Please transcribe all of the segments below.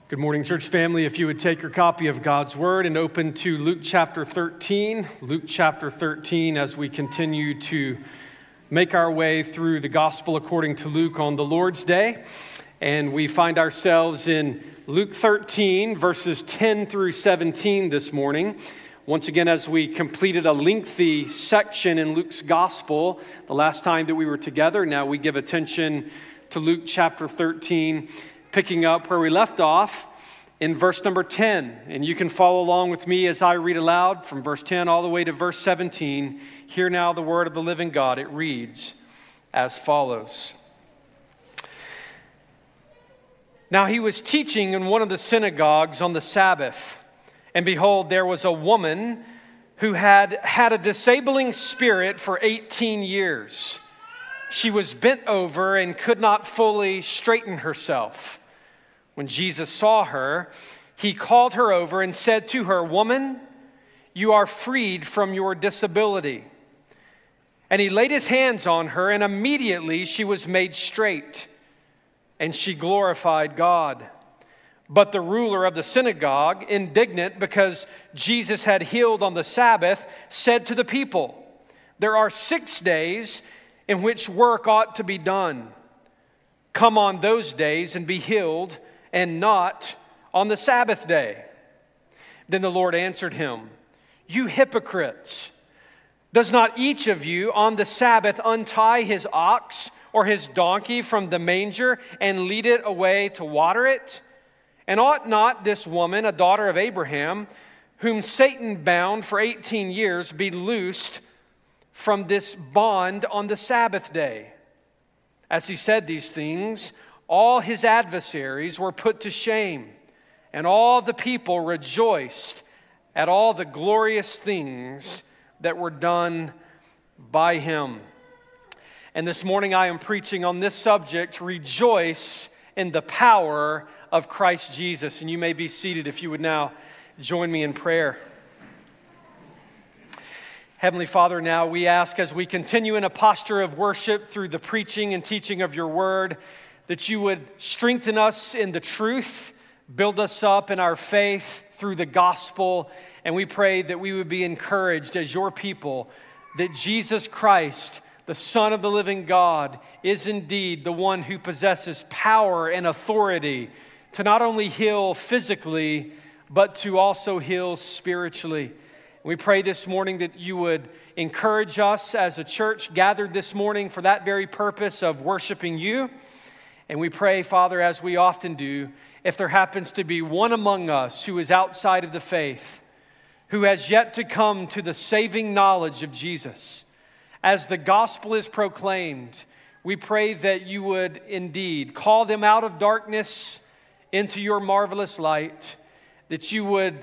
Good morning, church family. If you would take your copy of God's Word and open to Luke chapter 13. Luke chapter 13 as we continue to make our way through the Gospel according to Luke on the Lord's Day. And we find ourselves in Luke 13, verses 10 through 17 this morning. Once again, as we completed a lengthy section in Luke's Gospel the last time that we were together, now we give attention to Luke chapter 13, picking up where we left off in verse number 10. And you can follow along with me as I read aloud from verse 10 all the way to verse 17. Hear now the word of the living God. It reads as follows. Now he was teaching in one of the synagogues on the Sabbath. And behold, there was a woman who had a disabling spirit for 18 years. She was bent over and could not fully straighten herself. When Jesus saw her, he called her over and said to her, "Woman, you are freed from your disability." And he laid his hands on her, and immediately she was made straight, and she glorified God. But the ruler of the synagogue, indignant because Jesus had healed on the Sabbath, said to the people, "There are 6 days in which work ought to be done. Come on those days and be healed, and not on the Sabbath day." Then the Lord answered him, "You hypocrites! Does not each of you on the Sabbath untie his ox or his donkey from the manger and lead it away to water it? And ought not this woman, a daughter of Abraham, whom Satan bound for 18 years, be loosed from this bond on the Sabbath day?" As he said these things, all his adversaries were put to shame, and all the people rejoiced at all the glorious things that were done by him. And this morning I am preaching on this subject, rejoice in the power of Christ Jesus. And you may be seated if you would now join me in prayer. Heavenly Father, now we ask as we continue in a posture of worship through the preaching and teaching of your word, that you would strengthen us in the truth, build us up in our faith through the gospel, and we pray that we would be encouraged as your people that Jesus Christ, the Son of the living God, is indeed the one who possesses power and authority to not only heal physically, but to also heal spiritually. We pray this morning that you would encourage us as a church gathered this morning for that very purpose of worshiping you. And we pray, Father, as we often do, if there happens to be one among us who is outside of the faith, who has yet to come to the saving knowledge of Jesus, as the gospel is proclaimed, we pray that you would indeed call them out of darkness into your marvelous light, that you would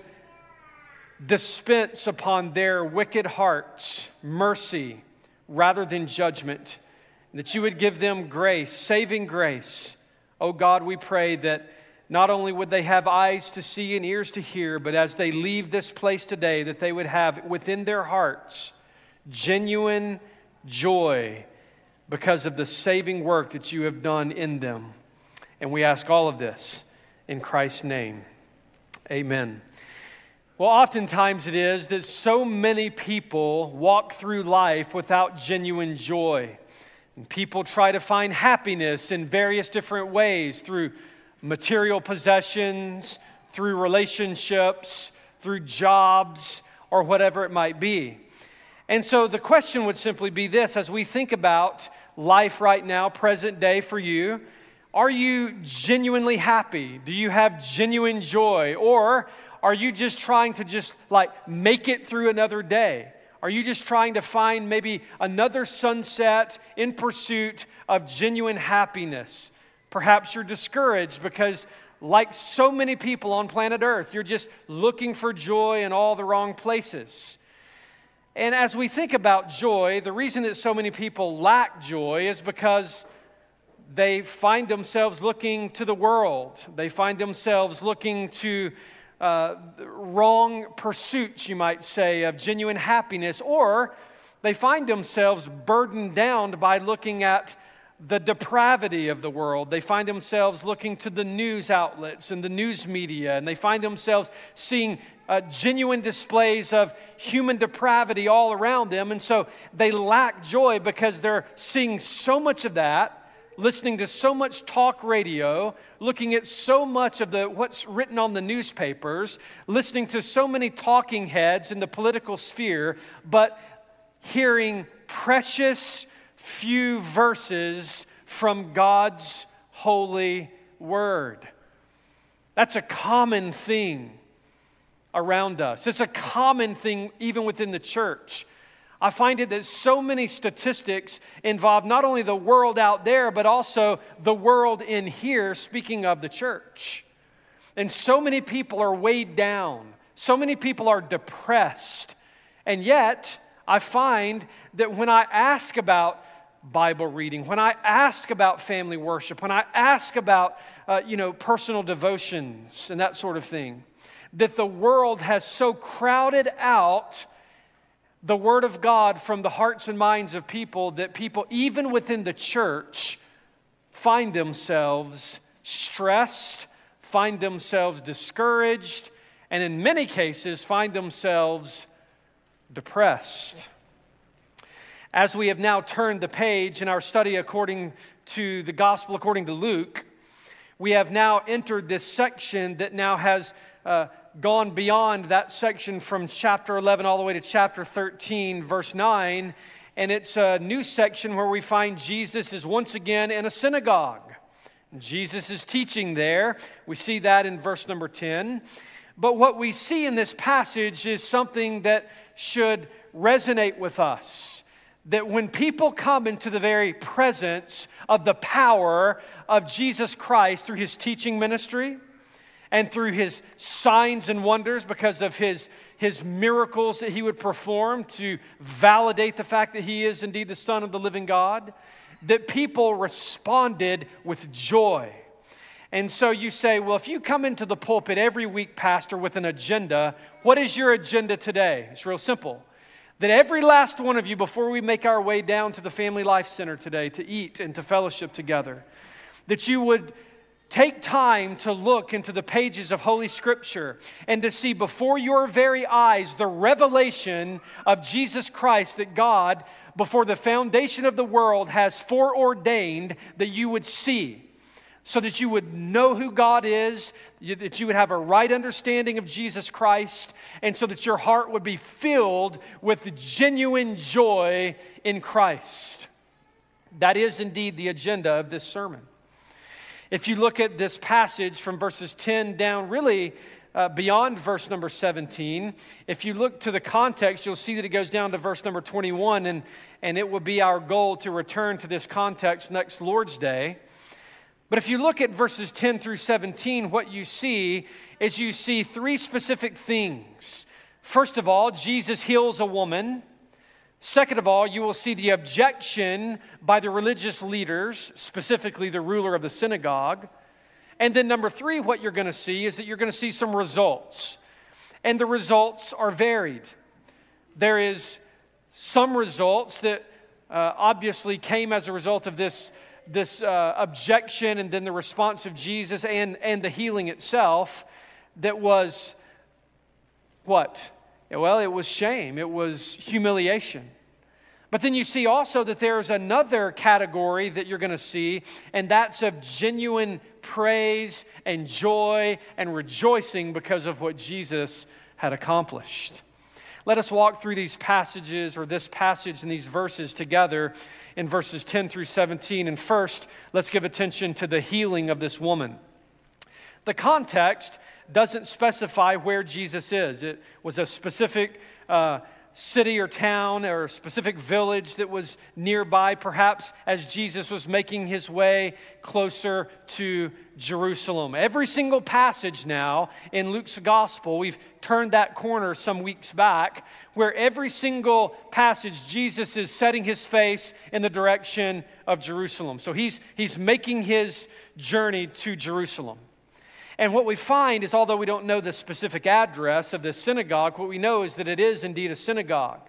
dispense upon their wicked hearts mercy rather than judgment, that you would give them grace, saving grace. Oh God, we pray that not only would they have eyes to see and ears to hear, but as they leave this place today, that they would have within their hearts genuine joy because of the saving work that you have done in them. And we ask all of this in Christ's name. Amen. Well, oftentimes it is that so many people walk through life without genuine joy. And people try to find happiness in various different ways through material possessions, through relationships, through jobs, or whatever it might be. And so the question would simply be this: as we think about life right now, present day for you, are you genuinely happy? Do you have genuine joy? Or are you just trying to make it through another day? Are you just trying to find maybe another sunset in pursuit of genuine happiness? Perhaps you're discouraged because, like so many people on planet Earth, you're just looking for joy in all the wrong places. And as we think about joy, the reason that so many people lack joy is because they find themselves looking to the world. They find themselves looking to wrong pursuits, you might say, of genuine happiness, or they find themselves burdened down by looking at the depravity of the world. They find themselves looking to the news outlets and the news media, and they find themselves seeing genuine displays of human depravity all around them. And so they lack joy because they're seeing so much of that, listening to so much talk radio, looking at so much of what's written on the newspapers, listening to so many talking heads in the political sphere, but hearing precious few verses from God's holy word. That's a common thing around us. It's a common thing even within the church. I find it that so many statistics involve not only the world out there, but also the world in here, speaking of the church. And so many people are weighed down. So many people are depressed. And yet, I find that when I ask about Bible reading, when I ask about family worship, when I ask about personal devotions and that sort of thing, that the world has so crowded out the Word of God from the hearts and minds of people that people, even within the church, find themselves stressed, find themselves discouraged, and in many cases find themselves depressed. As we have now turned the page in our study according to the Gospel according to Luke, we have now entered this section that now has gone beyond that section from chapter 11 all the way to chapter 13, verse 9. And it's a new section where we find Jesus is once again in a synagogue. Jesus is teaching there. We see that in verse number 10. But what we see in this passage is something that should resonate with us. That when people come into the very presence of the power of Jesus Christ through His teaching ministry, and through His signs and wonders because of His miracles that He would perform to validate the fact that He is indeed the Son of the living God, that people responded with joy. And so you say, well, if you come into the pulpit every week, Pastor, with an agenda, what is your agenda today? It's real simple. That every last one of you, before we make our way down to the Family Life Center today to eat and to fellowship together, that you would take time to look into the pages of Holy Scripture and to see before your very eyes the revelation of Jesus Christ that God, before the foundation of the world, has foreordained that you would see, so that you would know who God is, that you would have a right understanding of Jesus Christ, and so that your heart would be filled with genuine joy in Christ. That is indeed the agenda of this sermon. If you look at this passage from verses 10 down, really beyond verse number 17, if you look to the context, you'll see that it goes down to verse number 21, and it will be our goal to return to this context next Lord's Day. But if you look at verses 10 through 17, what you see is you see three specific things. First of all, Jesus heals a woman. Second of all, you will see the objection by the religious leaders, specifically the ruler of the synagogue. And then number three, what you're going to see is that you're going to see some results. And the results are varied. There is some results that obviously came as a result of this objection and then the response of Jesus and the healing itself that was what? Well, it was shame. It was humiliation. But then you see also that there's another category that you're going to see, and that's of genuine praise and joy and rejoicing because of what Jesus had accomplished. Let us walk through these passages, or this passage and these verses together in verses 10 through 17. And first, let's give attention to the healing of this woman. The context doesn't specify where Jesus is. It was a specific city or town or a specific village that was nearby, perhaps as Jesus was making his way closer to Jerusalem. Every single passage now in Luke's gospel, we've turned that corner some weeks back, where every single passage Jesus is setting his face in the direction of Jerusalem. So he's making his journey to Jerusalem. And what we find is, although we don't know the specific address of this synagogue, what we know is that it is indeed a synagogue.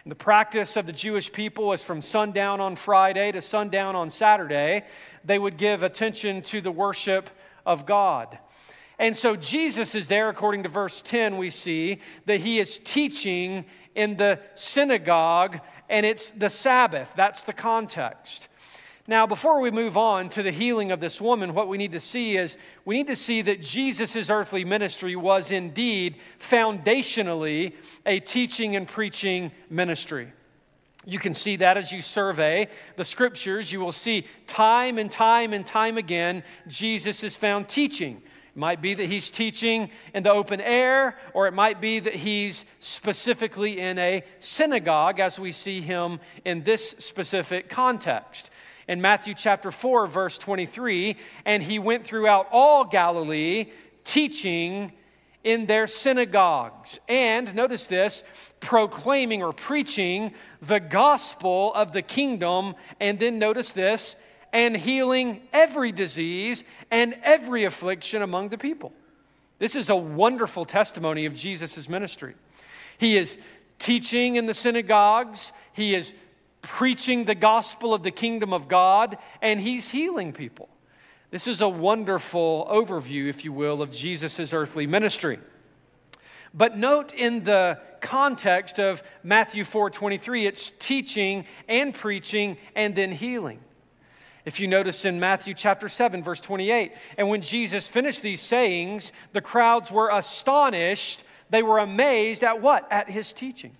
And the practice of the Jewish people was from sundown on Friday to sundown on Saturday, they would give attention to the worship of God. And so Jesus is there, according to verse 10, we see that he is teaching in the synagogue, and it's the Sabbath. That's the context. Now, before we move on to the healing of this woman, what we need to see is we need to see that Jesus' earthly ministry was indeed foundationally a teaching and preaching ministry. You can see that as you survey the scriptures. You will see time and time and time again, Jesus is found teaching. It might be that he's teaching in the open air, or it might be that he's specifically in a synagogue, as we see him in this specific context. In Matthew chapter 4, verse 23, and he went throughout all Galilee, teaching in their synagogues. And, notice this, proclaiming or preaching the gospel of the kingdom. And then notice this, and healing every disease and every affliction among the people. This is a wonderful testimony of Jesus' ministry. He is teaching in the synagogues. He is preaching the gospel of the kingdom of God, and he's healing people. This is a wonderful overview, if you will, of Jesus' earthly ministry. But note in the context of Matthew 4:23, it's teaching and preaching and then healing. If you notice in Matthew chapter 7, verse 28, and when Jesus finished these sayings, the crowds were astonished. They were amazed at what? At his teaching.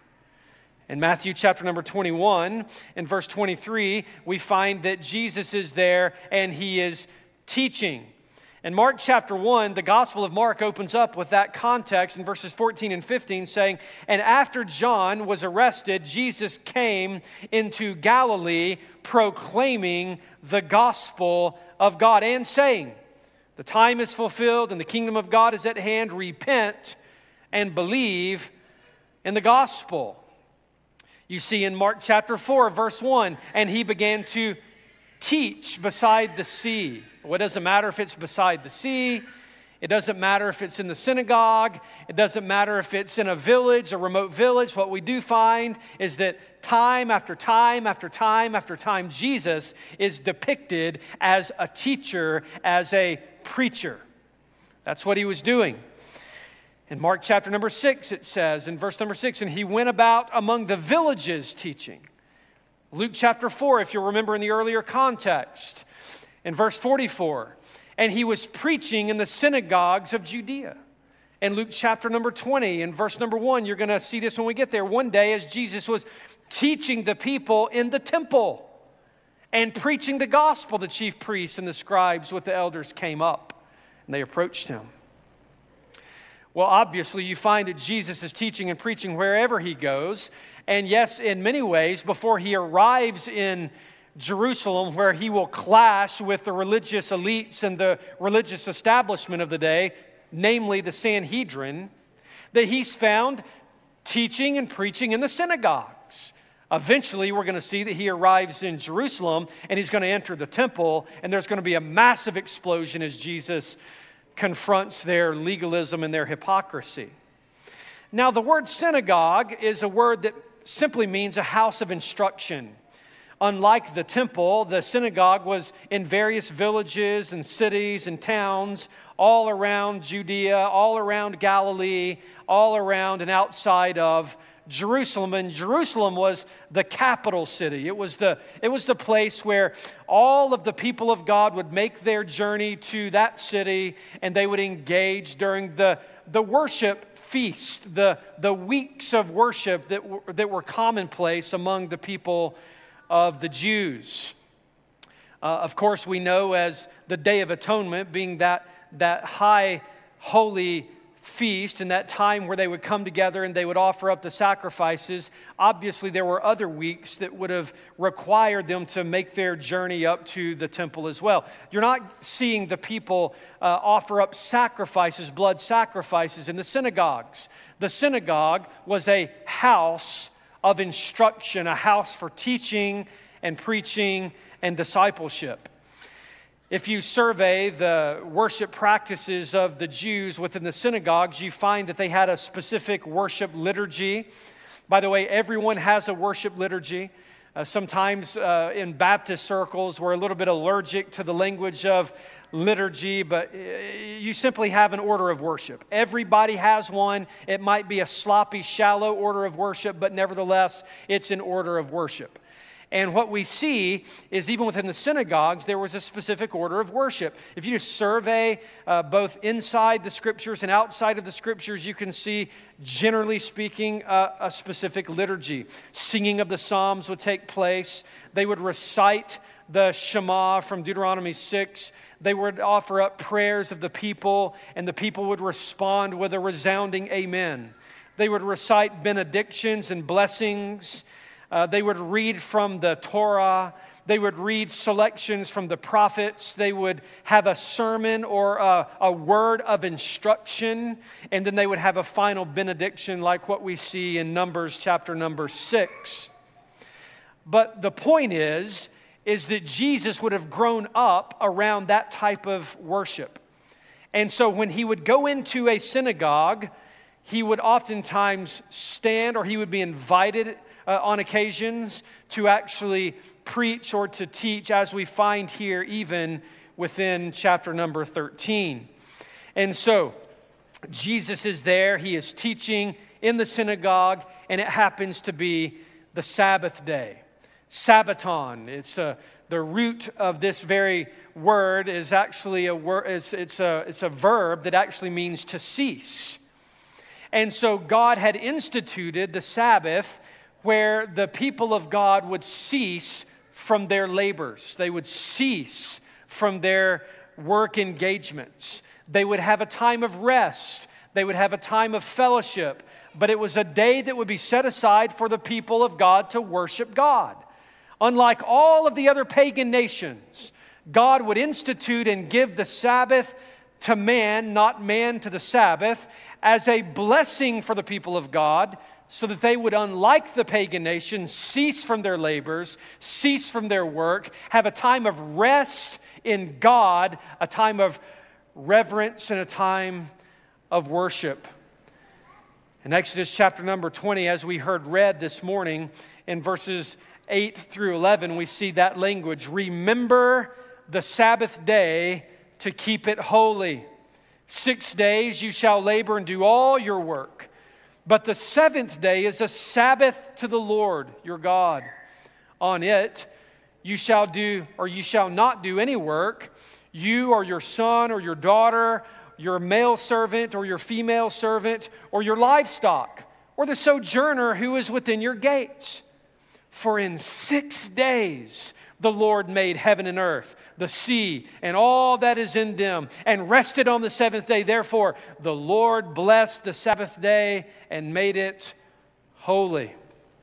In Matthew chapter number 21, in verse 23, we find that Jesus is there and he is teaching. In Mark chapter 1, the Gospel of Mark opens up with that context in verses 14 and 15 saying, and after John was arrested, Jesus came into Galilee proclaiming the gospel of God and saying, the time is fulfilled and the kingdom of God is at hand. Repent and believe in the gospel. You see in Mark chapter 4, verse 1, and he began to teach beside the sea. Well, it doesn't matter if it's beside the sea. It doesn't matter if it's in the synagogue. It doesn't matter if it's in a village, a remote village. What we do find is that time after time after time after time, Jesus is depicted as a teacher, as a preacher. That's what he was doing. In Mark chapter number 6, it says, in verse number 6, and he went about among the villages teaching. Luke chapter 4, if you'll remember in the earlier context, in verse 44, and he was preaching in the synagogues of Judea. In Luke chapter number 20, in verse number 1, you're going to see this when we get there. One day as Jesus was teaching the people in the temple and preaching the gospel, the chief priests and the scribes with the elders came up and they approached him. Well, obviously, you find that Jesus is teaching and preaching wherever he goes. And yes, in many ways, before he arrives in Jerusalem, where he will clash with the religious elites and the religious establishment of the day, namely the Sanhedrin, that he's found teaching and preaching in the synagogues. Eventually, we're going to see that he arrives in Jerusalem, and he's going to enter the temple, and there's going to be a massive explosion as Jesus confronts their legalism and their hypocrisy. Now, the word synagogue is a word that simply means a house of instruction. Unlike the temple, the synagogue was in various villages and cities and towns all around Judea, all around Galilee, all around and outside of Jerusalem. And Jerusalem was the capital city. It was the place where all of the people of God would make their journey to that city, and they would engage during the worship feast, the weeks of worship that were commonplace among the people of the Jews. Of course, we know as the Day of Atonement being that high holy feast and that time where they would come together and they would offer up the sacrifices. Obviously, there were other weeks that would have required them to make their journey up to the temple as well. You're not seeing the people offer up sacrifices, blood sacrifices in the synagogues. The synagogue was a house of instruction, a house for teaching and preaching and discipleship. If you survey the worship practices of the Jews within the synagogues, you find that they had a specific worship liturgy. By the way, everyone has a worship liturgy. Sometimes in Baptist circles, we're a little bit allergic to the language of liturgy, but you simply have an order of worship. Everybody has one. It might be a sloppy, shallow order of worship, but nevertheless, it's an order of worship. And what we see is even within the synagogues, there was a specific order of worship. If you just survey both inside the Scriptures and outside of the Scriptures, you can see, generally speaking, a specific liturgy. Singing of the Psalms would take place. They would recite the Shema from Deuteronomy 6. They would offer up prayers of the people, and the people would respond with a resounding amen. They would recite benedictions and blessings. They would read from the Torah. They would read selections from the prophets. They would have a sermon or a word of instruction. And then they would have a final benediction like what we see in Numbers chapter number 6. But the point is that Jesus would have grown up around that type of worship. And so when he would go into a synagogue, he would oftentimes stand, or he would be invited on occasions to actually preach or to teach, as we find here even within chapter number 13. And so Jesus is there, he is teaching in the synagogue, and it happens to be the Sabbath day. Sabbaton, it's the root of this very word is actually a word. It's a verb that actually means to cease. And so God had instituted the Sabbath where the people of God would cease from their labors. They would cease from their work engagements. They would have a time of rest. They would have a time of fellowship. But it was a day that would be set aside for the people of God to worship God. Unlike all of the other pagan nations, God would institute and give the Sabbath to man, not man to the Sabbath, as a blessing for the people of God, so that they would, unlike the pagan nations, cease from their labors, cease from their work, have a time of rest in God, a time of reverence and a time of worship. In Exodus chapter number 20, as we heard read this morning, in verses 8 through 11, we see that language. Remember the Sabbath day to keep it holy. 6 days you shall labor and do all your work. But the seventh day is a Sabbath to the Lord your God. On it you shall do, or you shall not do any work, you or your son or your daughter, your male servant or your female servant, or your livestock, or the sojourner who is within your gates. For in 6 days the Lord made heaven and earth, the sea, and all that is in them, and rested on the seventh day. Therefore, the Lord blessed the Sabbath day and made it holy.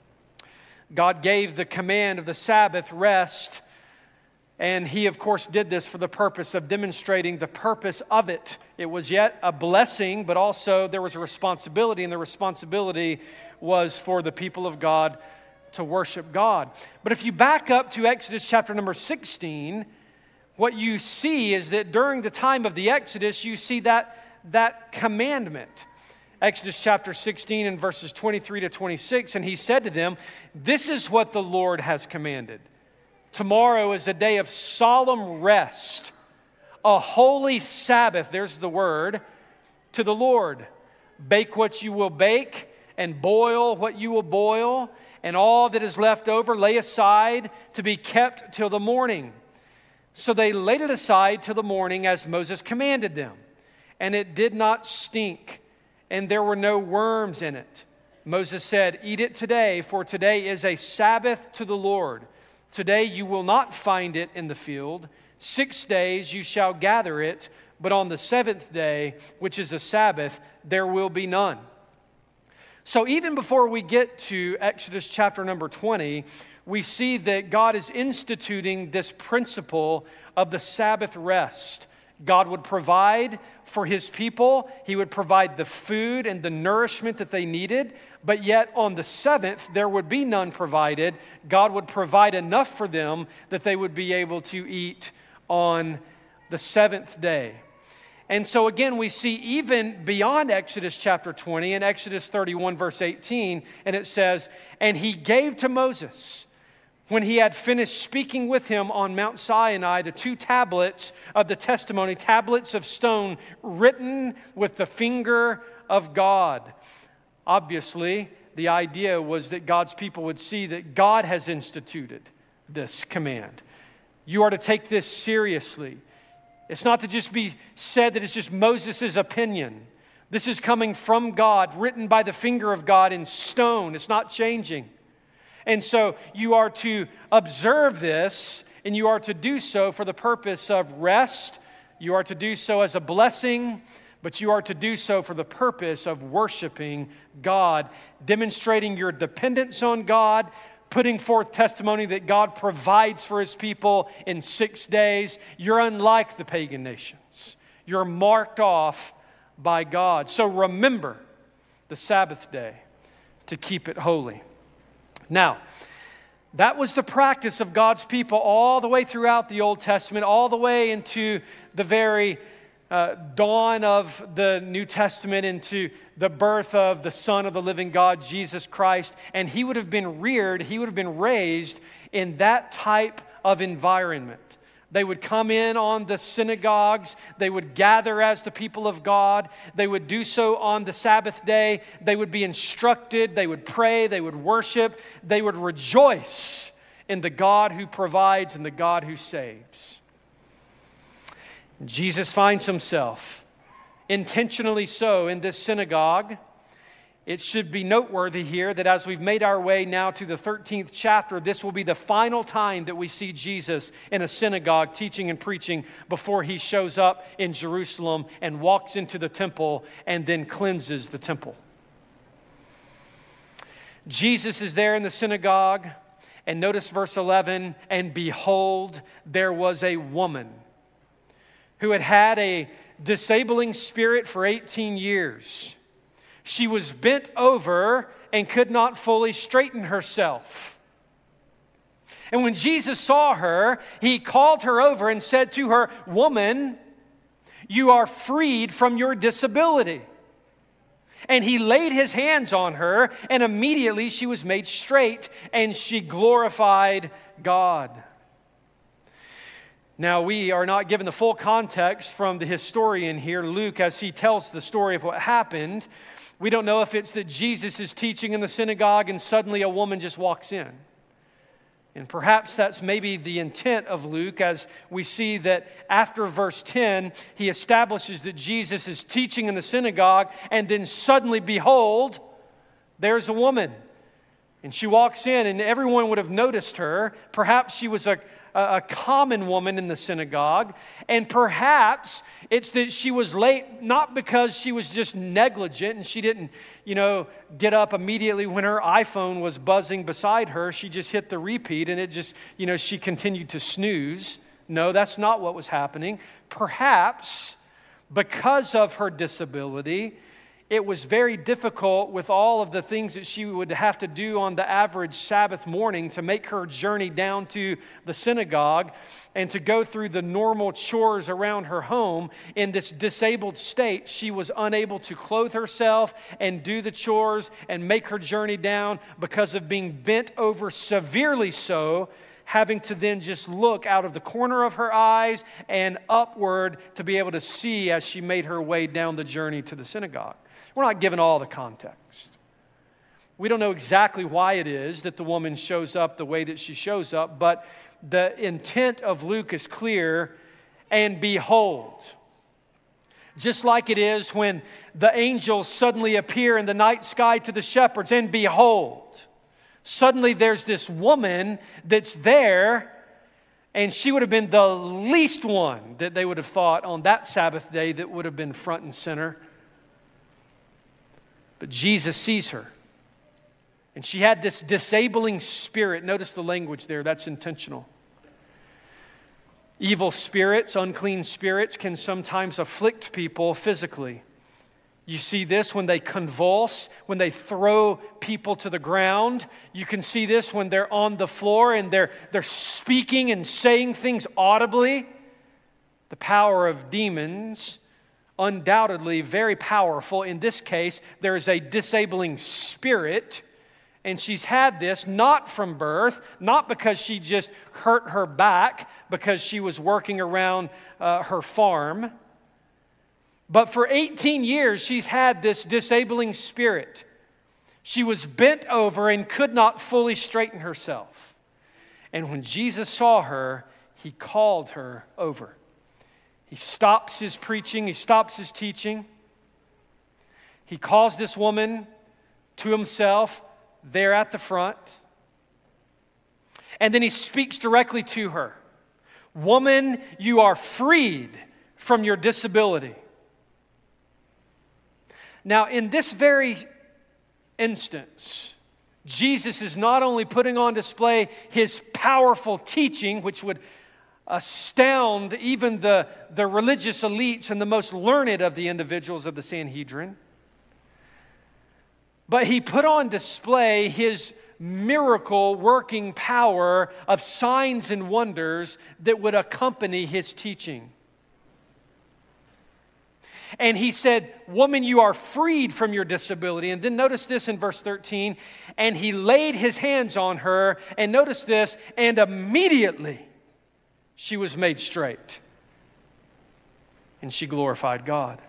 God gave the command of the Sabbath rest, and he, of course, did this for the purpose of demonstrating the purpose of it. It was yet a blessing, but also there was a responsibility, and the responsibility was for the people of God to worship God. But if you back up to Exodus chapter number 16, what you see is that during the time of the Exodus, you see that commandment. Exodus chapter 16 and verses 23 to 26, and he said to them, "This is what the Lord has commanded. Tomorrow is a day of solemn rest, a holy Sabbath," there's the word, "to the Lord. Bake what you will bake, and boil what you will boil, and all that is left over lay aside to be kept till the morning." So they laid it aside till the morning as Moses commanded them. And it did not stink, and there were no worms in it. Moses said, "Eat it today, for today is a Sabbath to the Lord. Today you will not find it in the field. 6 days you shall gather it, but on the seventh day, which is a Sabbath, there will be none." So even before we get to Exodus chapter number 20, we see that God is instituting this principle of the Sabbath rest. God would provide for his people. He would provide the food and the nourishment that they needed. But yet on the seventh, there would be none provided. God would provide enough for them that they would be able to eat on the seventh day. And so again, we see even beyond Exodus chapter 20, in Exodus 31, verse 18, and it says, "And he gave to Moses, when he had finished speaking with him on Mount Sinai, the 2 tablets of the testimony, tablets of stone written with the finger of God." Obviously, the idea was that God's people would see that God has instituted this command. You are to take this seriously. It's not to just be said that it's just Moses' opinion. This is coming from God, written by the finger of God in stone. It's not changing. And so you are to observe this, and you are to do so for the purpose of rest. You are to do so as a blessing, but you are to do so for the purpose of worshiping God, demonstrating your dependence on God, putting forth testimony that God provides for His people in 6 days. You're unlike the pagan nations. You're marked off by God. So remember the Sabbath day to keep it holy. Now, that was the practice of God's people all the way throughout the Old Testament, all the way into the very dawn of the New Testament, into the birth of the Son of the living God, Jesus Christ. And He would have been reared, He would have been raised in that type of environment. They would come in on the synagogues. They would gather as the people of God. They would do so on the Sabbath day. They would be instructed. They would pray. They would worship. They would rejoice in the God who provides and the God who saves. Jesus finds Himself, intentionally so, in this synagogue. It should be noteworthy here that as we've made our way now to the 13th chapter, this will be the final time that we see Jesus in a synagogue teaching and preaching before He shows up in Jerusalem and walks into the temple and then cleanses the temple. Jesus is there in the synagogue, and notice verse 11, "And behold, there was a woman who had had a disabling spirit for 18 years. She was bent over and could not fully straighten herself. And when Jesus saw her, He called her over and said to her, 'Woman, you are freed from your disability.' And He laid His hands on her, and immediately she was made straight, and she glorified God." Now, we are not given the full context from the historian here, Luke, as he tells the story of what happened. We don't know if it's that Jesus is teaching in the synagogue and suddenly a woman just walks in. And perhaps that's maybe the intent of Luke, as we see that after verse 10, he establishes that Jesus is teaching in the synagogue, and then suddenly, behold, there's a woman. And she walks in, and everyone would have noticed her. Perhaps she was a common woman in the synagogue, and perhaps it's that she was late not because she was just negligent and she didn't, get up immediately when her iPhone was buzzing beside her. She just hit the repeat and it just, she continued to snooze. No, that's not what was happening. Perhaps because of her disability, it was very difficult with all of the things that she would have to do on the average Sabbath morning to make her journey down to the synagogue and to go through the normal chores around her home. In this disabled state, she was unable to clothe herself and do the chores and make her journey down because of being bent over severely so, having to then just look out of the corner of her eyes and upward to be able to see as she made her way down the journey to the synagogue. We're not given all the context. We don't know exactly why it is that the woman shows up the way that she shows up, but the intent of Luke is clear. And behold, just like it is when the angels suddenly appear in the night sky to the shepherds, and behold, suddenly there's this woman that's there, and she would have been the least one that they would have thought on that Sabbath day that would have been front and center. But Jesus sees her. And she had this disabling spirit. Notice the language there, that's intentional. Evil spirits, unclean spirits can sometimes afflict people physically. You see this when they convulse, when they throw people to the ground. You can see this when they're on the floor and they're speaking and saying things audibly. The power of demons undoubtedly very powerful. In this case, there is a disabling spirit, and she's had this not from birth, not because she just hurt her back because she was working around her farm, but for 18 years she's had this disabling spirit. She was bent over and could not fully straighten herself. And when Jesus saw her, he called her over. He stops his preaching, he stops his teaching. He calls this woman to himself there at the front. And then he speaks directly to her. Woman, you are freed from your disability. Now, in this very instance, Jesus is not only putting on display his powerful teaching, which would astound even the religious elites and the most learned of the individuals of the Sanhedrin, but he put on display his miracle working power of signs and wonders that would accompany his teaching. And he said, woman, you are freed from your disability. And then notice this in verse 13. And he laid his hands on her, and notice this, and immediately she was made straight. And she glorified God.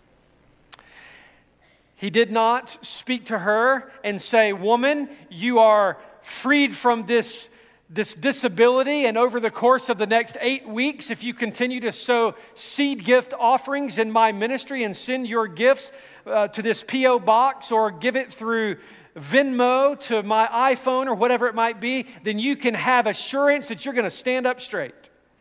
He did not speak to her and say, woman, you are freed from this disability, and over the course of the next 8 weeks, if you continue to sow seed gift offerings in my ministry and send your gifts to this P.O. box or give it through Venmo to my iPhone or whatever it might be, then you can have assurance that you're going to stand up straight.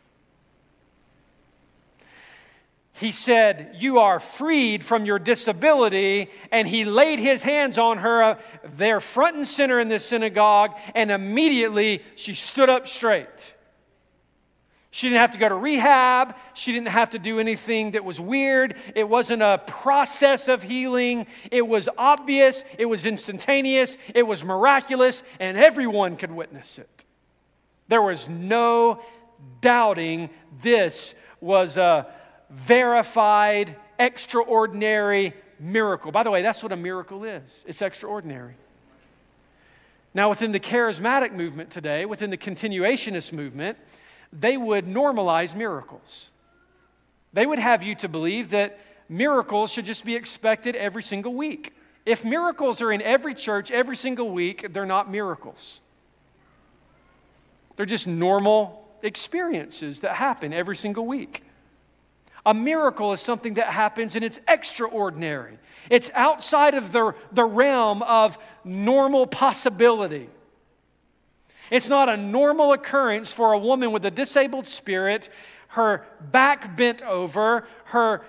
He said, you are freed from your disability, and he laid his hands on her there front and center in this synagogue, and immediately she stood up straight. She didn't have to go to rehab. She didn't have to do anything that was weird. It wasn't a process of healing. It was obvious. It was instantaneous. It was miraculous, and everyone could witness it. There was no doubting this was a verified, extraordinary miracle. By the way, that's what a miracle is. It's extraordinary. Now, within the charismatic movement today, within the continuationist movement, they would normalize miracles. They would have you to believe that miracles should just be expected every single week. If miracles are in every church every single week, they're not miracles. They're just normal experiences that happen every single week. A miracle is something that happens and it's extraordinary. It's outside of the realm of normal possibility. It's not a normal occurrence for a woman with a disabled spirit, her back bent over, her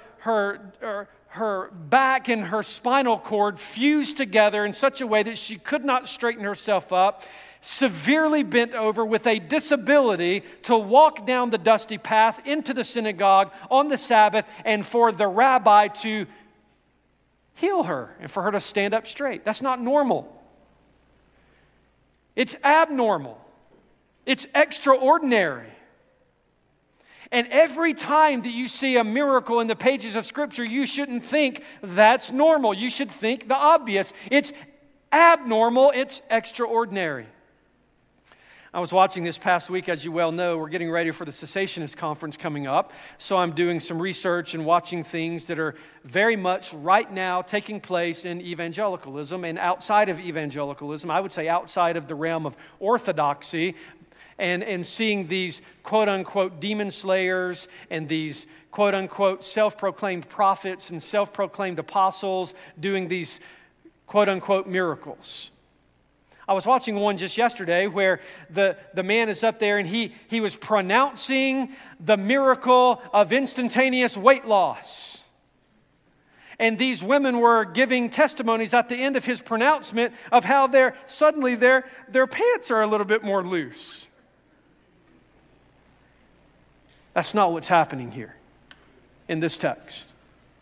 back and her spinal cord fused together in such a way that she could not straighten herself up, severely bent over with a disability to walk down the dusty path into the synagogue on the Sabbath, and for the rabbi to heal her and for her to stand up straight. That's not normal. It's abnormal. It's extraordinary. And every time that you see a miracle in the pages of Scripture, you shouldn't think that's normal. You should think the obvious. It's abnormal. It's extraordinary. I was watching this past week, as you well know, we're getting ready for the Cessationist Conference coming up. So I'm doing some research and watching things that are very much right now taking place in evangelicalism and outside of evangelicalism. I would say outside of the realm of orthodoxy, and seeing these quote-unquote demon slayers and these quote-unquote self-proclaimed prophets and self-proclaimed apostles doing these quote-unquote miracles. I was watching one just yesterday where the man is up there and he was pronouncing the miracle of instantaneous weight loss. And these women were giving testimonies at the end of his pronouncement of how suddenly their pants are a little bit more loose. That's not what's happening here in this text.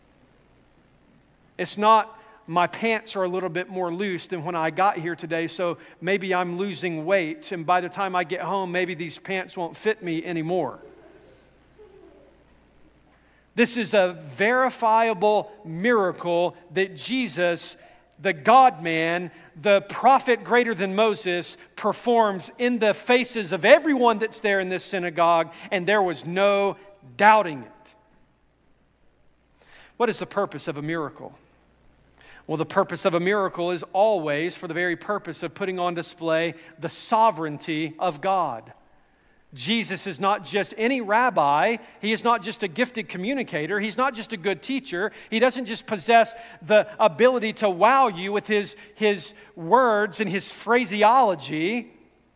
It's not, my pants are a little bit more loose than when I got here today, so maybe I'm losing weight, and by the time I get home, maybe these pants won't fit me anymore. This is a verifiable miracle that Jesus, the God-man, the prophet greater than Moses, performs in the faces of everyone that's there in this synagogue, and there was no doubting it. What is the purpose of a miracle? Well, the purpose of a miracle is always for the very purpose of putting on display the sovereignty of God. Jesus is not just any rabbi. He is not just a gifted communicator. He's not just a good teacher. He doesn't just possess the ability to wow you with his words and his phraseology.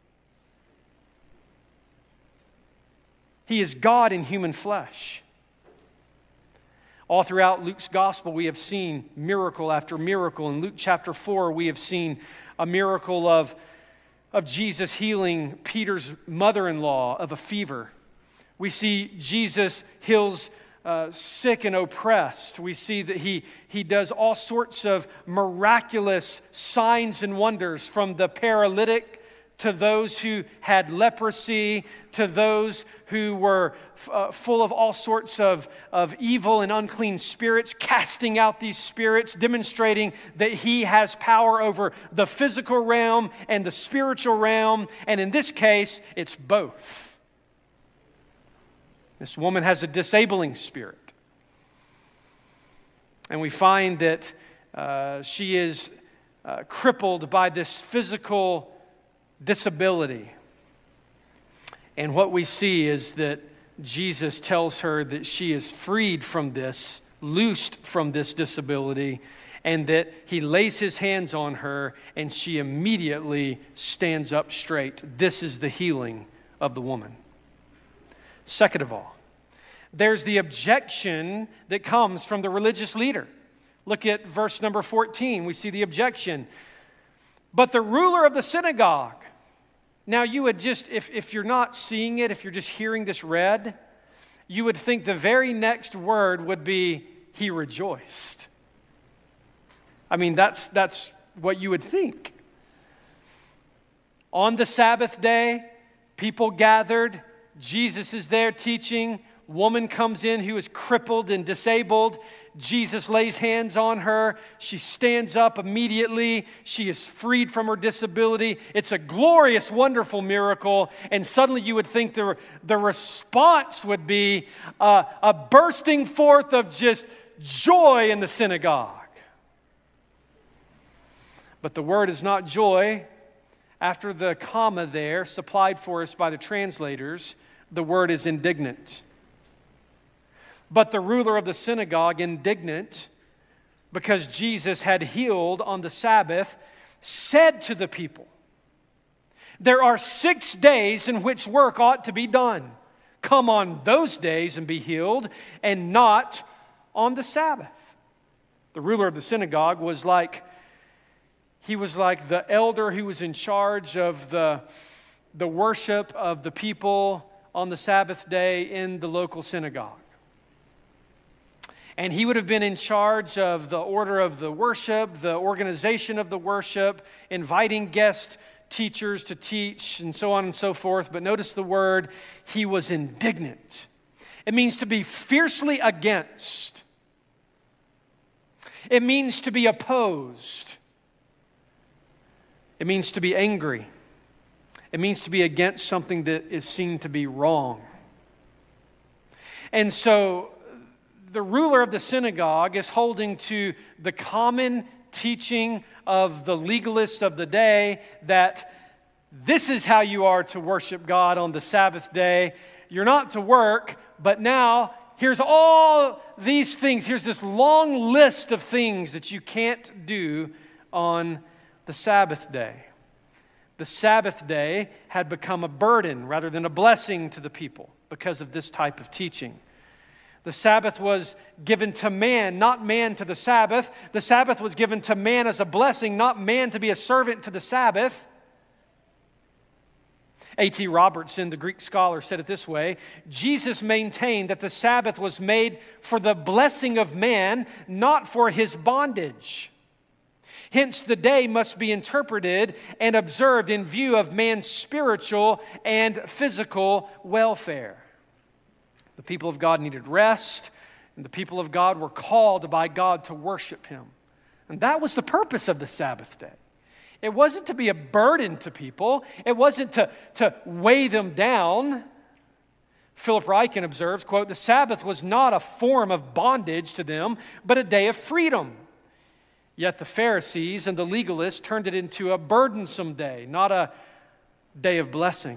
He is God in human flesh. All throughout Luke's gospel, we have seen miracle after miracle. In Luke chapter 4, we have seen a miracle of Jesus healing Peter's mother-in-law of a fever. We see Jesus heals sick and oppressed. We see that he does all sorts of miraculous signs and wonders, from the paralytic to those who had leprosy, to those who were full of all sorts of evil and unclean spirits, casting out these spirits, demonstrating that he has power over the physical realm and the spiritual realm. And in this case, it's both. This woman has a disabling spirit. And we find that she is crippled by this physical disability. And what we see is that Jesus tells her that she is freed from this, loosed from this disability, and that he lays his hands on her and she immediately stands up straight. This is the healing of the woman. Second of all, there's the objection that comes from the religious leader. Look at verse number 14. We see the objection. But the ruler of the synagogue. Now you would just, if you're not seeing it, if you're just hearing this read, you would think the very next word would be, he rejoiced. I mean, that's what you would think. On the Sabbath day, people gathered. Jesus is there teaching. Woman comes in who is crippled and disabled. Jesus lays hands on her. She stands up immediately. She is freed from her disability. It's a glorious, wonderful miracle. And suddenly you would think the response would be a bursting forth of just joy in the synagogue. But the word is not joy. After the comma there, supplied for us by the translators, the word is indignant. But the ruler of the synagogue, indignant because Jesus had healed on the Sabbath, said to the people, there are 6 days in which work ought to be done. Come on those days and be healed, and not on the Sabbath. The ruler of the synagogue was like the elder who was in charge of the worship of the people on the Sabbath day in the local synagogue. And he would have been in charge of the order of the worship, the organization of the worship, inviting guest teachers to teach, and so on and so forth. But notice the word, he was indignant. It means to be fiercely against. It means to be opposed. It means to be angry. It means to be against something that is seen to be wrong. And so the ruler of the synagogue is holding to the common teaching of the legalists of the day that this is how you are to worship God on the Sabbath day. You're not to work, but now here's all these things. Here's this long list of things that you can't do on the Sabbath day. The Sabbath day had become a burden rather than a blessing to the people because of this type of teaching. The Sabbath was given to man, not man to the Sabbath. The Sabbath was given to man as a blessing, not man to be a servant to the Sabbath. A.T. Robertson, the Greek scholar, said it this way: Jesus maintained that the Sabbath was made for the blessing of man, not for his bondage. Hence, the day must be interpreted and observed in view of man's spiritual and physical welfare. The people of God needed rest, And the people of God were called by God to worship Him. And that was the purpose of the Sabbath day. It wasn't to be a burden to people. It wasn't to weigh them down. Philip Ryken observes, quote, "The Sabbath was not a form of bondage to them, but a day of freedom. Yet the Pharisees and the legalists turned it into a burdensome day, not a day of blessing."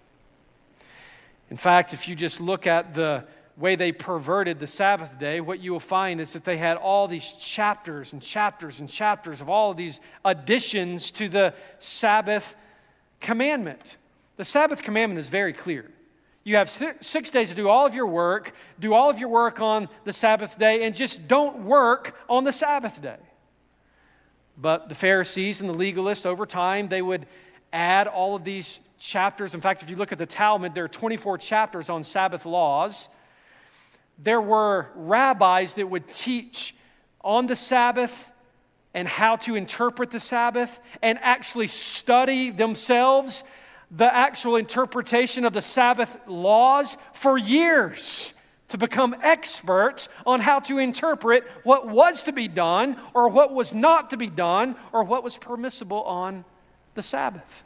In fact, if you just look at the way they perverted the Sabbath day, what you will find is that they had all these chapters and chapters and chapters of all of these additions to the Sabbath commandment. The Sabbath commandment is very clear. You have 6 days to do all of your work on the Sabbath day, and just don't work on the Sabbath day. But the Pharisees and the legalists, over time, they would add all of these chapters. In fact, if you look at the Talmud, there are 24 chapters on Sabbath laws. There were rabbis that would teach on the Sabbath and how to interpret the Sabbath and actually study themselves the actual interpretation of the Sabbath laws for years to become experts on how to interpret what was to be done or what was not to be done or what was permissible on the Sabbath.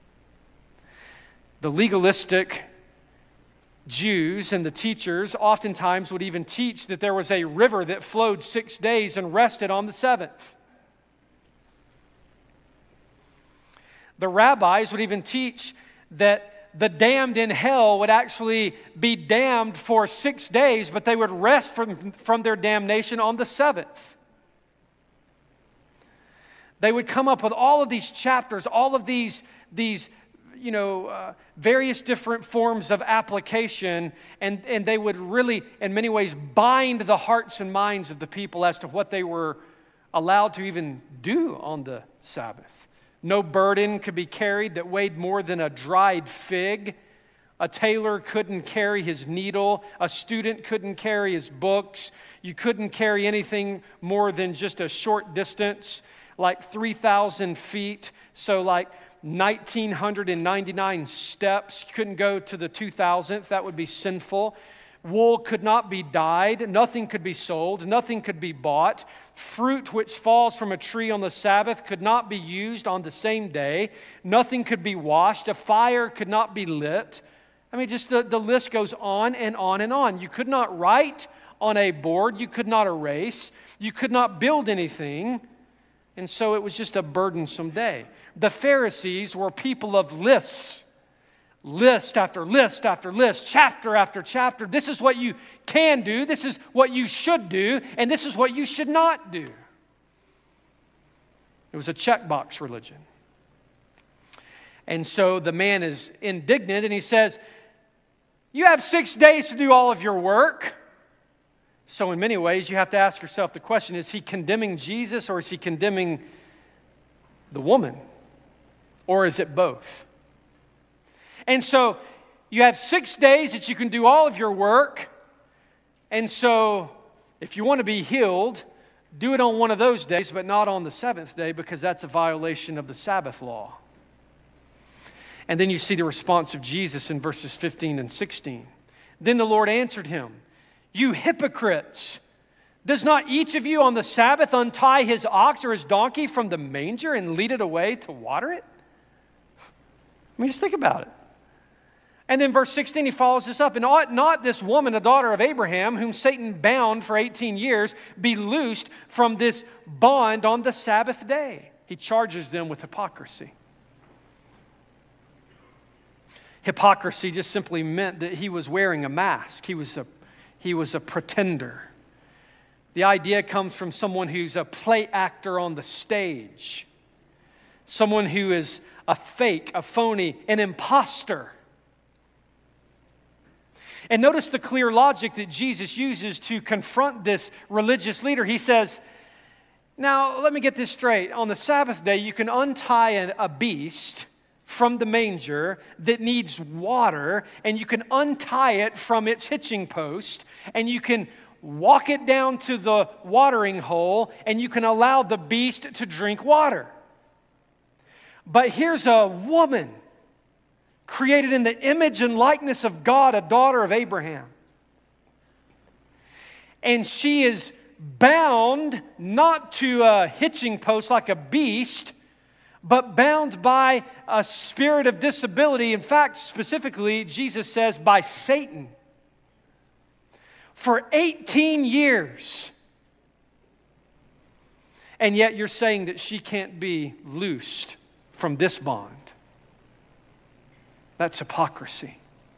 The legalistic Jews and the teachers oftentimes would even teach that there was a river that flowed 6 days and rested on the seventh. The rabbis would even teach that the damned in hell would actually be damned for 6 days, but they would rest from their damnation on the seventh. They would come up with all of these chapters, all of these various different forms of application, and they would really, in many ways, bind the hearts and minds of the people as to what they were allowed to even do on the Sabbath. No burden could be carried that weighed more than a dried fig. A tailor couldn't carry his needle. A student couldn't carry his books. You couldn't carry anything more than just a short distance, like 3,000 feet. So like 1,999 steps. You couldn't go to the 2,000th. That would be sinful. Wool could not be dyed. Nothing could be sold. Nothing could be bought. Fruit which falls from a tree on the Sabbath could not be used on the same day. Nothing could be washed. A fire could not be lit. I mean, just the list goes on and on and on. You could not write on a board. You could not erase. You could not build anything. And so it was just a burdensome day. The Pharisees were people of lists. List after list after list, chapter after chapter. This is what you can do. This is what you should do. And this is what you should not do. It was a checkbox religion. And so the man is indignant and he says, "You have 6 days to do all of your work." So in many ways, you have to ask yourself the question, is he condemning Jesus or is he condemning the woman? Or is it both? And so you have 6 days that you can do all of your work. And so if you want to be healed, do it on one of those days, but not on the seventh day, because that's a violation of the Sabbath law. And then you see the response of Jesus in verses 15 and 16. Then the Lord answered him, "You hypocrites, does not each of you on the Sabbath untie his ox or his donkey from the manger and lead it away to water it?" I mean, just think about it. And then verse 16, he follows this up. "And ought not this woman, a daughter of Abraham, whom Satan bound for 18 years, be loosed from this bond on the Sabbath day?" He charges them with hypocrisy. Hypocrisy just simply meant that he was wearing a mask. He was a pretender. The idea comes from someone who's a play actor on the stage. Someone who is a fake, a phony, an imposter. And notice the clear logic that Jesus uses to confront this religious leader. He says, now let me get this straight. On the Sabbath day, you can untie a beast from the manger that needs water, and you can untie it from its hitching post, and you can walk it down to the watering hole, and you can allow the beast to drink water. But here's a woman created in the image and likeness of God, a daughter of Abraham. And she is bound not to a hitching post like a beast, but bound by a spirit of disability. In fact, specifically, Jesus says, by Satan. For 18 years. And yet you're saying that she can't be loosed from this bond. That's hypocrisy.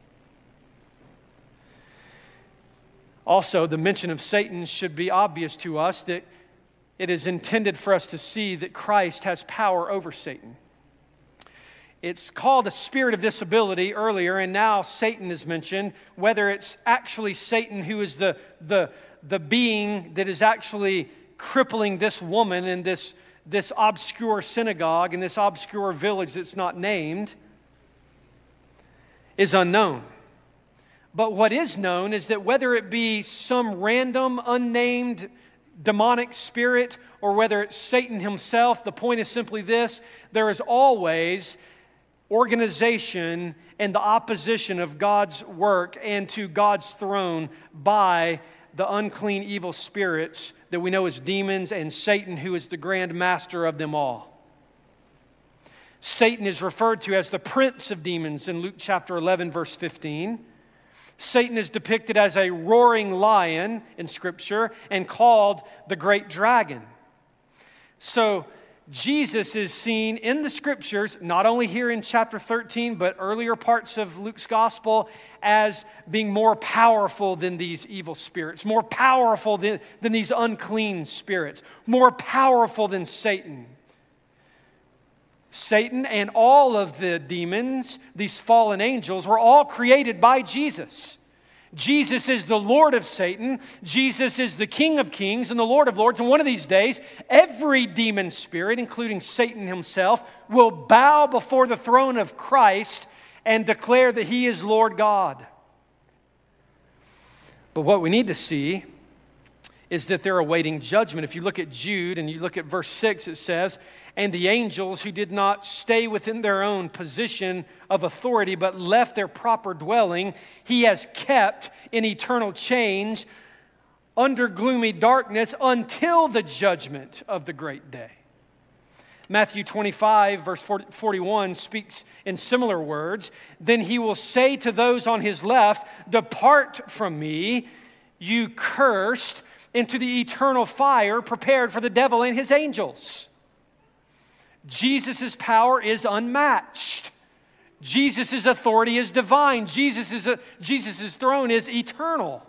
Also, the mention of Satan should be obvious to us that it is intended for us to see that Christ has power over Satan. It's called a spirit of disability earlier, and now Satan is mentioned, whether it's actually Satan who is the being that is actually crippling this woman in this obscure synagogue, in this obscure village that's not named, is unknown. But what is known is that whether it be some random, unnamed demonic spirit or whether it's Satan himself, the point is simply this: there is always organization and the opposition of God's work and to God's throne by the unclean evil spirits that we know as demons and Satan, who is the grand master of them all. Satan is referred to as the prince of demons in Luke chapter 11, verse 15. Satan is depicted as a roaring lion in Scripture and called the great dragon. So Jesus is seen in the Scriptures, not only here in chapter 13, but earlier parts of Luke's gospel, as being more powerful than these evil spirits, more powerful than these unclean spirits, more powerful than Satan. Satan and all of the demons, these fallen angels, were all created by Jesus. Jesus is the Lord of Satan. Jesus is the King of Kings and the Lord of Lords. And one of these days, every demon spirit, including Satan himself, will bow before the throne of Christ and declare that He is Lord God. But what we need to see is that they're awaiting judgment. If you look at Jude and you look at verse 6, it says, "And the angels who did not stay within their own position of authority, but left their proper dwelling, He has kept in eternal chains under gloomy darkness until the judgment of the great day." Matthew 25, verse 41 speaks in similar words. "Then He will say to those on His left, 'Depart from me, you cursed, into the eternal fire prepared for the devil and his angels.'" Jesus' power is unmatched. Jesus' authority is divine. Jesus' throne is eternal.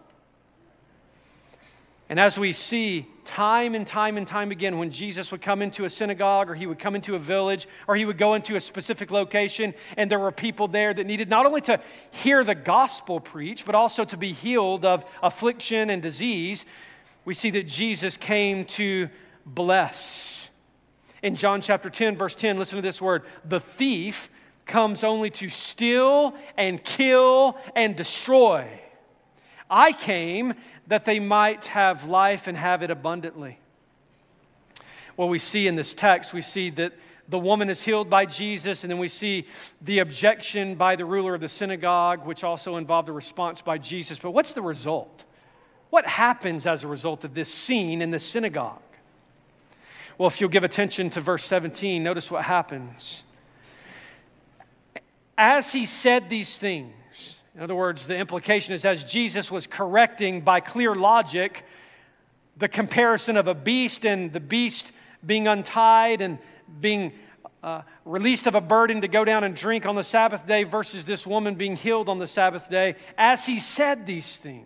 And as we see time and time and time again, when Jesus would come into a synagogue or He would come into a village or He would go into a specific location and there were people there that needed not only to hear the gospel preached, but also to be healed of affliction and disease, we see that Jesus came to bless. In John chapter 10, verse 10, listen to this word: "The thief comes only to steal and kill and destroy. I came that they might have life and have it abundantly." Well, we see in this text, we see that the woman is healed by Jesus, and then we see the objection by the ruler of the synagogue, which also involved a response by Jesus. But what's the result? What happens as a result of this scene in the synagogue? Well, if you'll give attention to verse 17, notice what happens. As He said these things, in other words, the implication is as Jesus was correcting by clear logic the comparison of a beast and the beast being untied and being released of a burden to go down and drink on the Sabbath day versus this woman being healed on the Sabbath day, as He said these things,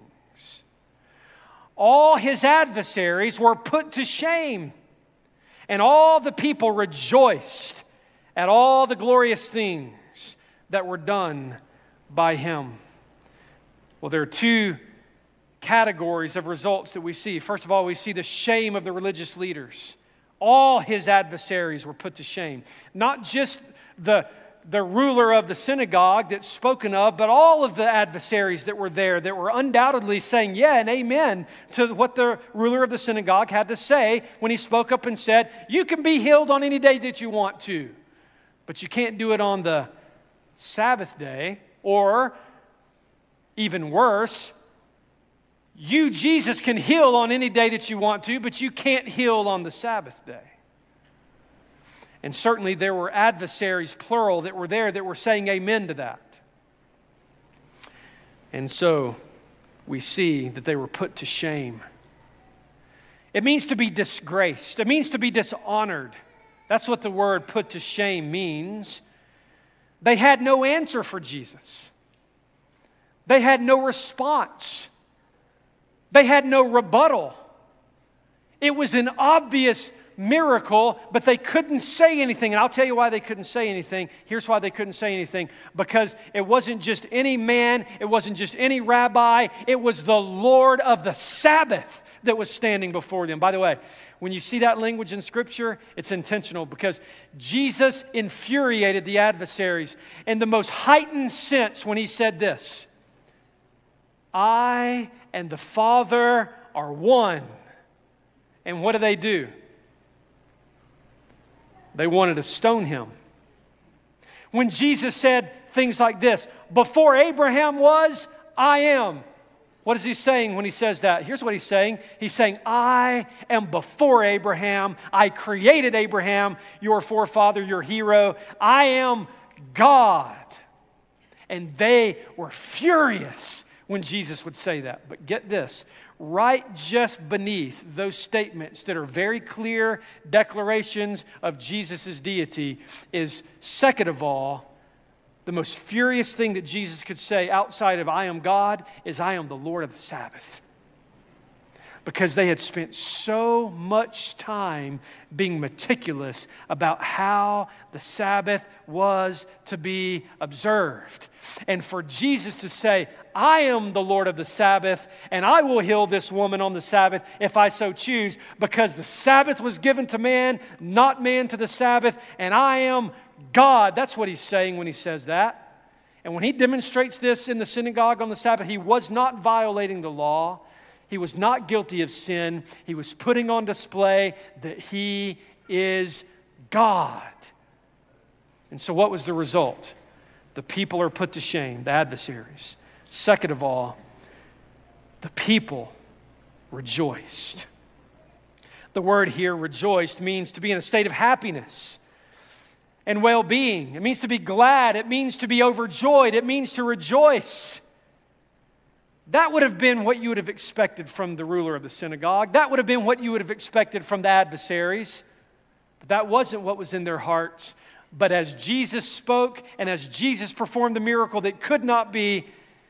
all His adversaries were put to shame, and all the people rejoiced at all the glorious things that were done by Him. Well, there are two categories of results that we see. First of all, we see the shame of the religious leaders. All His adversaries were put to shame. Not just the ruler of the synagogue that's spoken of, but all of the adversaries that were there that were undoubtedly saying yeah and amen to what the ruler of the synagogue had to say when he spoke up and said, "You can be healed on any day that you want to, but you can't do it on the Sabbath day," or even worse, You, Jesus, can heal on any day that you want to, but you can't heal on the Sabbath day. And certainly there were adversaries, plural, that were there that were saying amen to that. And so we see that they were put to shame. It means to be disgraced. It means to be dishonored. That's what the word put to shame means. They had no answer for Jesus. They had no response. They had no rebuttal. It was an obvious miracle, but they couldn't say anything. And I'll tell you why they couldn't say anything. Here's why they couldn't say anything. Because it wasn't just any man, it wasn't just any rabbi, it was the Lord of the Sabbath that was standing before them. By the way, when you see that language in Scripture, it's intentional because Jesus infuriated the adversaries in the most heightened sense when he said this: I and the Father are one. And what do? They wanted to stone him. When Jesus said things like this, before Abraham was, I am. What is he saying when he says that? Here's what he's saying. He's saying, I am before Abraham. I created Abraham, your forefather, your hero. I am God. And they were furious when Jesus would say that. But get this, right just beneath those statements that are very clear declarations of Jesus' deity is, second of all, the most furious thing that Jesus could say outside of I am God is I am the Lord of the Sabbath. Because they had spent so much time being meticulous about how the Sabbath was to be observed. And for Jesus to say, I am the Lord of the Sabbath, and I will heal this woman on the Sabbath if I so choose, because the Sabbath was given to man, not man to the Sabbath, and I am God. That's what he's saying when he says that. And when he demonstrates this in the synagogue on the Sabbath, he was not violating the law. He was not guilty of sin. He was putting on display that he is God. And so what was the result? The people are put to shame, the adversaries. Second of all, the people rejoiced. The word here, rejoiced, means to be in a state of happiness and well-being. It means to be glad. It means to be overjoyed. It means to rejoice. That would have been what you would have expected from the ruler of the synagogue. That would have been what you would have expected from the adversaries. But that wasn't what was in their hearts. But as Jesus spoke and as Jesus performed the miracle that could not be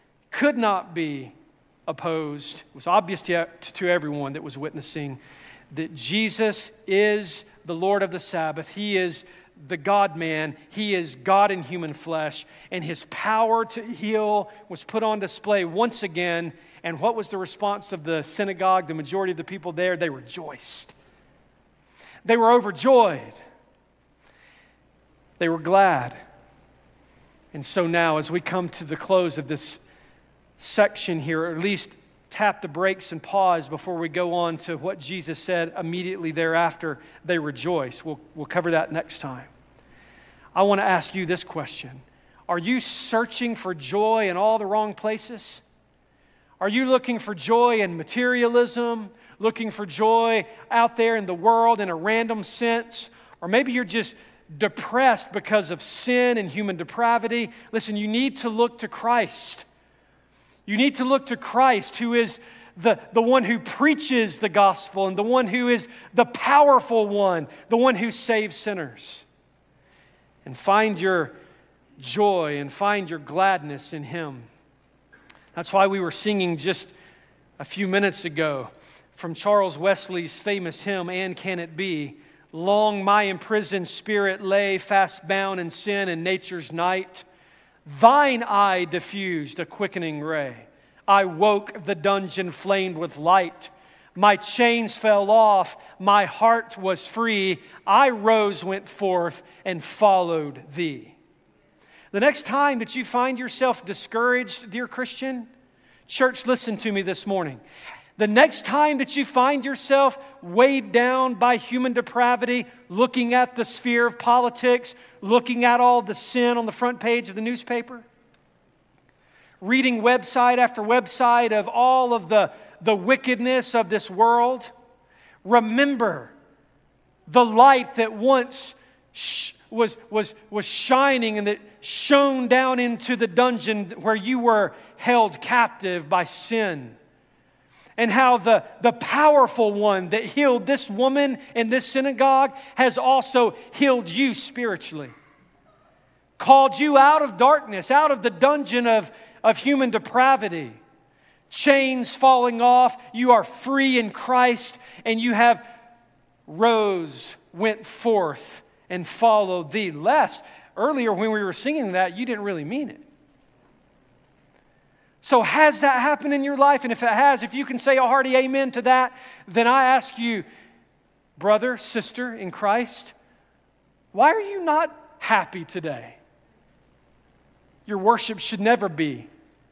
opposed, it was obvious to everyone that was witnessing that Jesus is the Lord of the Sabbath. He is the God-man. He is God in human flesh, and his power to heal was put on display once again. And what was the response of the synagogue, the majority of the people there? They rejoiced. They were overjoyed. They were glad. And so now, as we come to the close of this section here, or at least tap the brakes and pause before we go on to what Jesus said immediately thereafter, they rejoice. We'll cover that next time. I want to ask you this question. Are you searching for joy in all the wrong places? Are you looking for joy in materialism, looking for joy out there in the world in a random sense? Or maybe you're just depressed because of sin and human depravity. Listen, you need to look to Christ. You need to look to Christ, who is the one who preaches the gospel and the one who is the powerful one, the one who saves sinners. And find your joy and find your gladness in him. That's why we were singing just a few minutes ago from Charles Wesley's famous hymn, And Can It Be? Long my imprisoned spirit lay fast bound in sin and nature's night. Thine eye diffused a quickening ray. I woke, the dungeon flamed with light. My chains fell off, my heart was free. I rose, went forth, and followed thee. The next time that you find yourself discouraged, dear Christian, church, listen to me this morning. The next time that you find yourself weighed down by human depravity, looking at the sphere of politics, looking at all the sin on the front page of the newspaper, reading website after website of all of the the wickedness of this world, remember the light that once was shining and that shone down into the dungeon where you were held captive by sin. And how the powerful one that healed this woman in this synagogue has also healed you spiritually. Called you out of darkness, out of the dungeon of human depravity. Chains falling off, you are free in Christ, and you have went forth and followed thee. Lest, earlier when we were singing that, you didn't really mean it. So has that happened in your life? And if it has, if you can say a hearty amen to that, then I ask you, brother, sister in Christ, why are you not happy today? Your worship should never be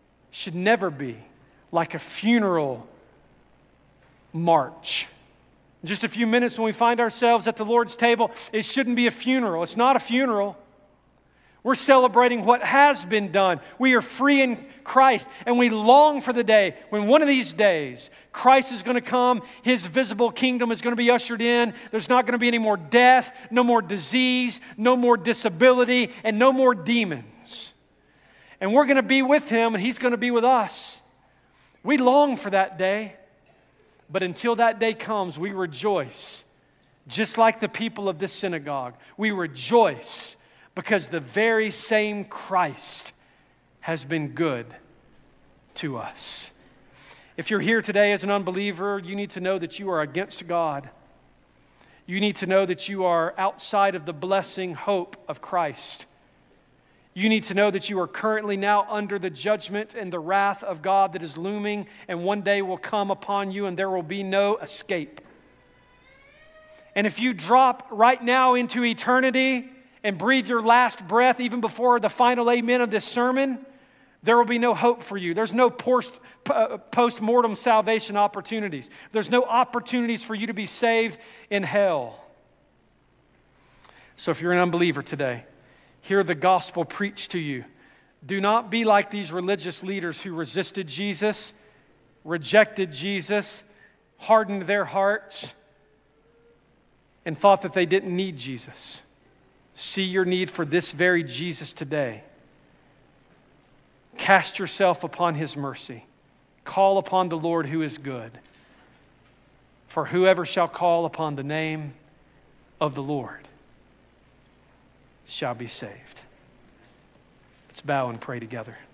like a funeral march. In just a few minutes when we find ourselves at the Lord's table, it shouldn't be a funeral. It's not a funeral. We're celebrating what has been done. We are free in Christ, and we long for the day when one of these days Christ is going to come, His visible kingdom is going to be ushered in. There's not going to be any more death, no more disease, no more disability, and no more demons. And we're going to be with Him, and He's going to be with us. We long for that day, but until that day comes, we rejoice, just like the people of this synagogue. We rejoice because the very same Christ has been good to us. If you're here today as an unbeliever, you need to know that you are against God. You need to know that you are outside of the blessing hope of Christ. You need to know that you are currently now under the judgment and the wrath of God that is looming and one day will come upon you and there will be no escape. And if you drop right now into eternity and breathe your last breath even before the final amen of this sermon, there will be no hope for you. There's no post-mortem salvation opportunities. There's no opportunities for you to be saved in hell. So if you're an unbeliever today, hear the gospel preached to you. Do not be like these religious leaders who resisted Jesus, rejected Jesus, hardened their hearts, and thought that they didn't need Jesus. See your need for this very Jesus today. Cast yourself upon His mercy. Call upon the Lord who is good. For whoever shall call upon the name of the Lord shall be saved. Let's bow and pray together.